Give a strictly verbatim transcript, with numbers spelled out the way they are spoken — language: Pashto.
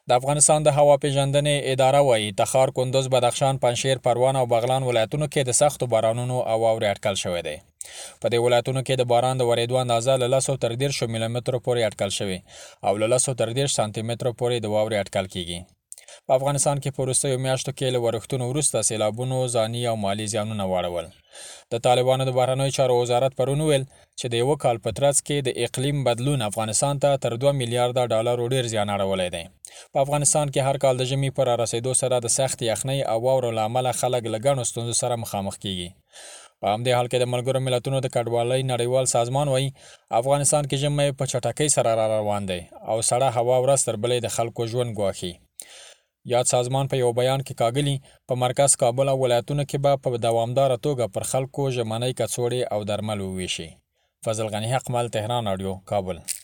د افغانستان د هوا پیژندنې اداره وایي تخار، کندوز، بدخشان، پنجشیر، پروان او بغلان ولایتونو کې د سختو بارانونو او واورې اټکل شوی دی. په دې ولایتونو کې د باران د ورېدو اندازه له لسو تر دېرشو ملي مترو پورې اټکل شوې او له لسو تر دېرش سانتي مترو پورې د واورې اټکل کیږي. په افغانستان کې په وروستیو میاشتو کې له ورښتونو وروسته سیلابونو ځاني او مالي زیانونه واړول. د طالبانو د بهرنیو چارو وزارت پرون ویل چې د یوه کال په ترڅ کې د اقلیم بدلون افغانستان ته تر دوه میلیارډه ډالرو ډیر زیان اړولی دی. په افغانستان کې هر کال د ژمي پر رسیدو سره د سخت یخنۍ او واورو له امله خلک له ګڼو ستونزو سره مخامخ کیږي. په همدې حال کې د ملګرو ملتونو د کډوالۍ نړیوال سازمان وایي افغانستان کې ژمی په چټکۍ سره را روان دی او سړه هوا ورځ تر بلې د خلکو ژوند ګواښي. یاد سازمان په یو بیان کې کاږلي په مرکز کابل او ولایتونو کې به په دوامداره توګه پر خلکو ژمنۍ کڅوړې او درمل وویشي. فضل غنی حقمل، تهران رادیو، کابل.